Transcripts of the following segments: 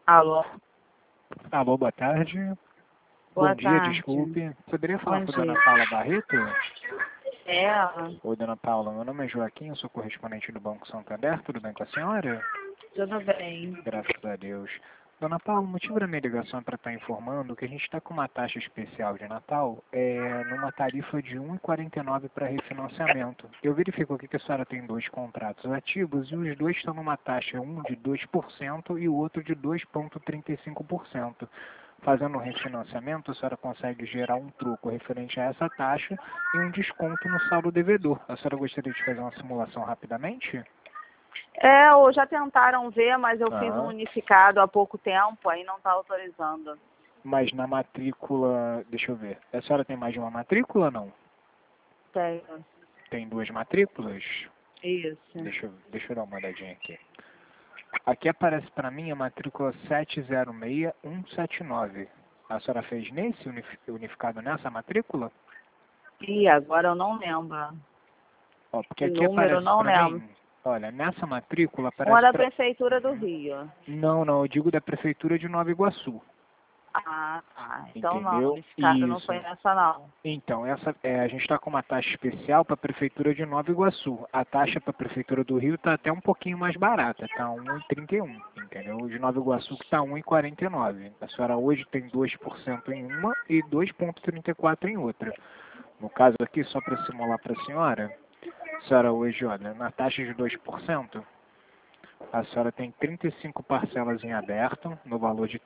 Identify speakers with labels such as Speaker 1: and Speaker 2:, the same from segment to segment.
Speaker 1: Alô,
Speaker 2: Alô, boa tarde.
Speaker 1: boa
Speaker 2: Bom dia,
Speaker 1: tarde.
Speaker 2: desculpe. Poderia falar
Speaker 1: Bom
Speaker 2: com a dona
Speaker 1: dia.
Speaker 2: Paula Barreto?
Speaker 1: É ela?
Speaker 2: Oi, dona Paula, meu nome é Joaquim, eu sou correspondente do Banco Santander, tudo bem com a senhora?
Speaker 1: Tudo bem.
Speaker 2: Graças a Deus. Dona Paula, o motivo da minha ligação é para estar informando que a gente está com uma taxa especial de Natal, numa tarifa de R$ 1,49 para refinanciamento. Eu verifico aqui que a senhora tem dois contratos ativos e os dois estão numa taxa, um de 2% e o outro de 2,35%. Fazendo um refinanciamento, a senhora consegue gerar um troco referente a essa taxa e um desconto no saldo devedor. A senhora gostaria de fazer uma simulação rapidamente?
Speaker 1: Ou já tentaram ver, mas eu fiz um
Speaker 2: Ah,
Speaker 1: unificado há pouco tempo, aí não está autorizando.
Speaker 2: mas na matrícula, deixa eu ver. A senhora tem mais de uma matrícula ou não?
Speaker 1: Tenho.
Speaker 2: Tem duas matrículas?
Speaker 1: Isso.
Speaker 2: Deixa eu dar uma olhadinha aqui. Aqui aparece para mim a matrícula 706179. A senhora fez nesse unificado nessa matrícula?
Speaker 1: E agora eu não lembro.
Speaker 2: Ó, porque
Speaker 1: Que
Speaker 2: aqui
Speaker 1: número eu
Speaker 2: aparece
Speaker 1: não
Speaker 2: para
Speaker 1: lembro.
Speaker 2: mim, olha, nessa matrícula
Speaker 1: Uma
Speaker 2: aparece
Speaker 1: da
Speaker 2: para...
Speaker 1: Prefeitura do Rio.
Speaker 2: Não, não, eu digo da Prefeitura de Nova Iguaçu.
Speaker 1: Ah, tá. Então não,
Speaker 2: Entendeu?
Speaker 1: unificado não foi
Speaker 2: Isso.
Speaker 1: nessa não.
Speaker 2: Então, a gente está com uma taxa especial para a Prefeitura de Nova Iguaçu. A taxa para a Prefeitura do Rio está até um pouquinho mais barata, está 1,31, entendeu? O de Nova Iguaçu que está 1,49. A senhora hoje tem 2% em uma e 2,34 em outra. No caso aqui, só para simular para a senhora hoje, olha, na taxa de 2%, a senhora tem 35 parcelas em aberto, no valor de R$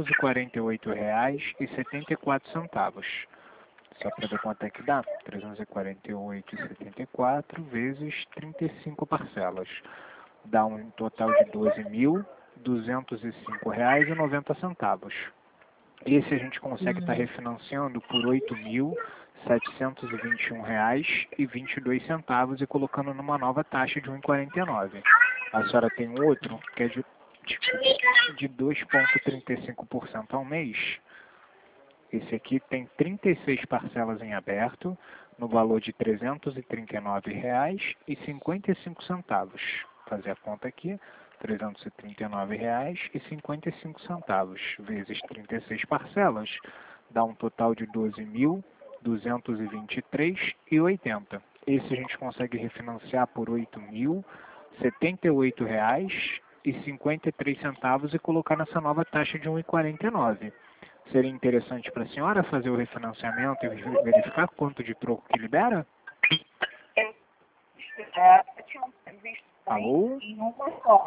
Speaker 2: 348,74. Só para ver quanto é que dá. 348,74 vezes 35 parcelas. Dá um total de R$ 12.205,90. Esse a gente consegue estar refinanciando por R$ 8.721,22 e colocando numa nova taxa de 1,49. A senhora tem um outro que é de 2,35% ao mês. Esse aqui tem 36 parcelas em aberto, no valor de R$ 339,55. Fazer a conta aqui, R$ 339,55 vezes 36 parcelas, dá um total de R$ 12.223,80. Esse a gente consegue refinanciar por R$ 8.078,53 e colocar nessa nova taxa de 1,49. Seria interessante para a senhora fazer o refinanciamento e verificar quanto de troco que libera?
Speaker 1: Eu tinha visto
Speaker 2: Alô?
Speaker 1: em uma só.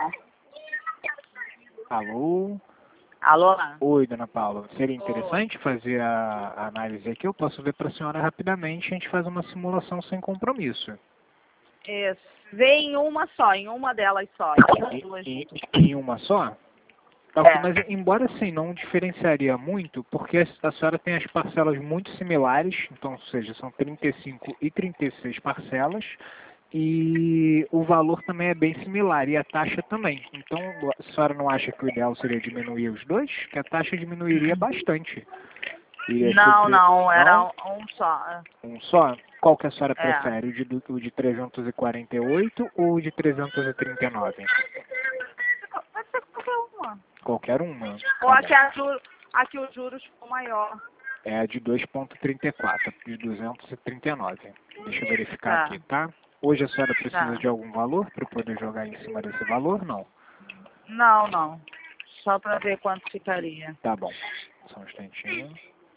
Speaker 2: Alô?
Speaker 1: Alô?
Speaker 2: Oi, dona Paula. Seria interessante fazer a análise aqui? Eu posso ver para a senhora rapidamente e a gente faz uma simulação sem compromisso.
Speaker 1: Isso. Vê em uma só, em uma delas só. Em duas.
Speaker 2: Em uma só? Ok, mas embora assim não diferenciaria muito, porque a senhora tem as parcelas muito similares, então, ou seja, são 35 e 36 parcelas, e o valor também é bem similar, e a taxa também. Então, a senhora não acha que o ideal seria diminuir os dois? Que a taxa diminuiria bastante. Iria
Speaker 1: Não,
Speaker 2: subir...
Speaker 1: não, era
Speaker 2: Não?
Speaker 1: um só.
Speaker 2: Um só? Qual que a senhora
Speaker 1: É.
Speaker 2: prefere, o de 348 ou o de 339?
Speaker 1: Pode ser qualquer uma.
Speaker 2: Qualquer uma.
Speaker 1: Ou
Speaker 2: Tá bom.
Speaker 1: aqui os juros ficam maior.
Speaker 2: É a de 2,34, de 239. Deixa eu verificar
Speaker 1: Tá,
Speaker 2: aqui, tá? Hoje a senhora precisa
Speaker 1: tá.
Speaker 2: de algum valor para poder jogar em cima desse valor? Não.
Speaker 1: Não, não. Só para ver quanto ficaria.
Speaker 2: Tá bom. Só um instantinho.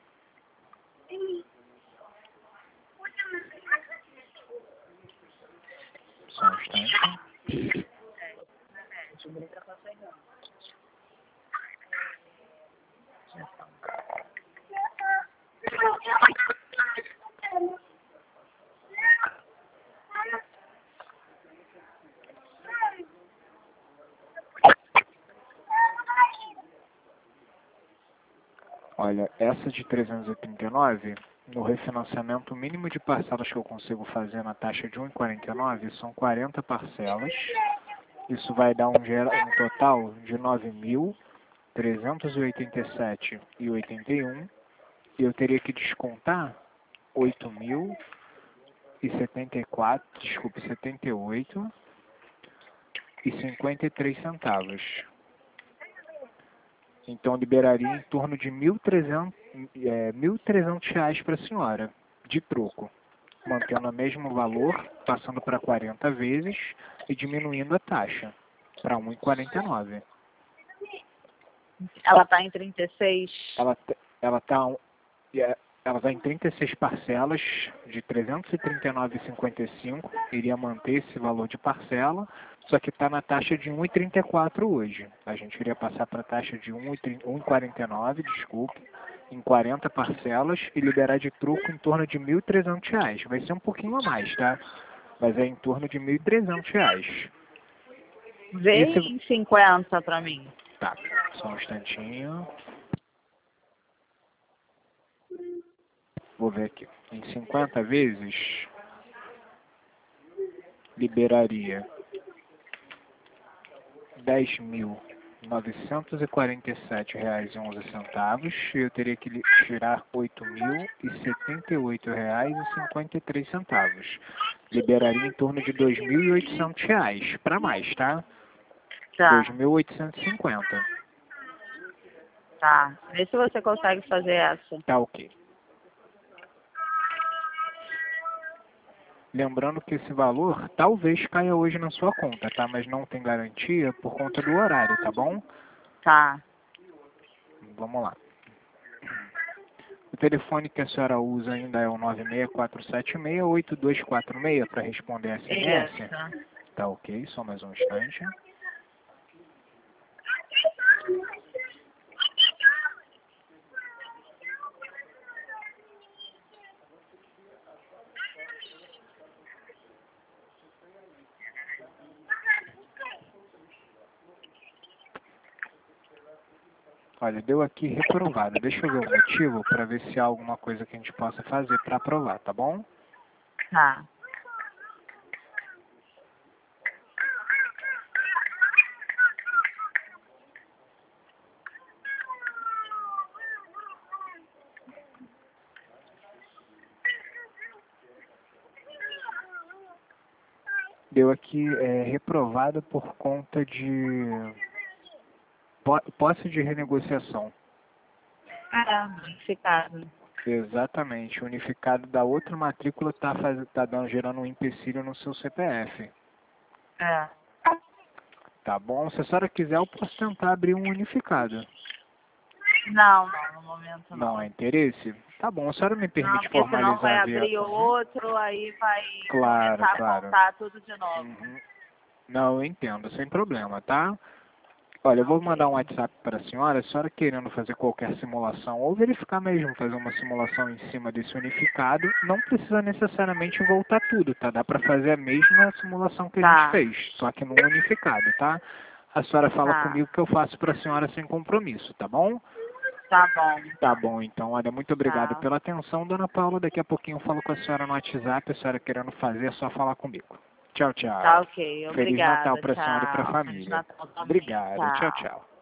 Speaker 2: Só um instante. Olha, essa de 339, no refinanciamento, o mínimo de parcelas que eu consigo fazer na taxa de 1,49 são 40 parcelas. Isso vai dar um total de 9.387,81. E eu teria que descontar 8.074, desculpe, 78,53 centavos. Então liberaria em torno de R$ 1.300 para a senhora, de troco. Mantendo o mesmo valor, passando para 40 vezes e diminuindo a taxa para 1,49.
Speaker 1: Ela está em 36?
Speaker 2: Ela tá em 36 parcelas de R$ 339,55. Iria manter esse valor de parcela, só que está na taxa de 1,34 hoje. A gente iria passar para a taxa de 1,49, desculpe, em 40 parcelas e liberar de troco em torno de R$ 1.300. Vai ser um pouquinho a mais, tá? Mas é em torno de R$ 1.300.
Speaker 1: Vê em 50 para mim.
Speaker 2: Tá, só um instantinho. Vou ver aqui. Em 50 vezes, liberaria R$ 10.947,11. E eu teria que tirar R$ 8.078,53. Liberaria em torno de R$ 2.800 para mais, tá?
Speaker 1: Tá.
Speaker 2: 2.850.
Speaker 1: Tá. Vê se você consegue fazer essa.
Speaker 2: Tá ok. Lembrando que esse valor talvez caia hoje na sua conta, tá? Mas não tem garantia por conta do horário, tá bom?
Speaker 1: Tá.
Speaker 2: Vamos lá. O telefone que a senhora usa ainda é o 964768246 para responder SMS?
Speaker 1: Isso.
Speaker 2: Tá ok, só mais um instante. Olha, deu aqui reprovado. Deixa eu ver o motivo para ver se há alguma coisa que a gente possa fazer para aprovar, tá bom?
Speaker 1: Tá.
Speaker 2: Deu aqui reprovado por conta de posse de renegociação.
Speaker 1: Unificado.
Speaker 2: Exatamente. O unificado da outra matrícula está gerando um empecilho no seu CPF.
Speaker 1: É.
Speaker 2: Tá bom? Se a senhora quiser, eu posso tentar abrir um unificado.
Speaker 1: Não, no momento não.
Speaker 2: Não há interesse? Tá bom, a senhora me
Speaker 1: Não,
Speaker 2: permite
Speaker 1: porque senão vai
Speaker 2: formalizar
Speaker 1: abrir outro, aí vai
Speaker 2: Claro,
Speaker 1: começar
Speaker 2: claro.
Speaker 1: a contar tudo de novo.
Speaker 2: Uhum. Não, eu entendo, sem problema, tá? Olha, eu vou
Speaker 1: Ok.
Speaker 2: mandar um WhatsApp para a senhora querendo fazer qualquer simulação, ou verificar mesmo, fazer uma simulação em cima desse unificado, não precisa necessariamente voltar tudo, tá? Dá para fazer a mesma simulação que a gente fez, só que no unificado, tá? A senhora fala comigo que eu faço para a senhora sem compromisso, tá bom?
Speaker 1: Tá bom.
Speaker 2: Tá bom, então, olha, muito obrigado
Speaker 1: Tá.
Speaker 2: pela atenção, dona Paula. Daqui a pouquinho eu falo com a senhora no WhatsApp, a senhora querendo fazer, é só falar comigo. Tchau, tchau.
Speaker 1: Tá ok,
Speaker 2: Feliz
Speaker 1: obrigada.
Speaker 2: Natal para a senhora e para a
Speaker 1: Tchau. Feliz
Speaker 2: família.
Speaker 1: Natal também.
Speaker 2: Obrigado, tchau,
Speaker 1: Tchau.
Speaker 2: tchau.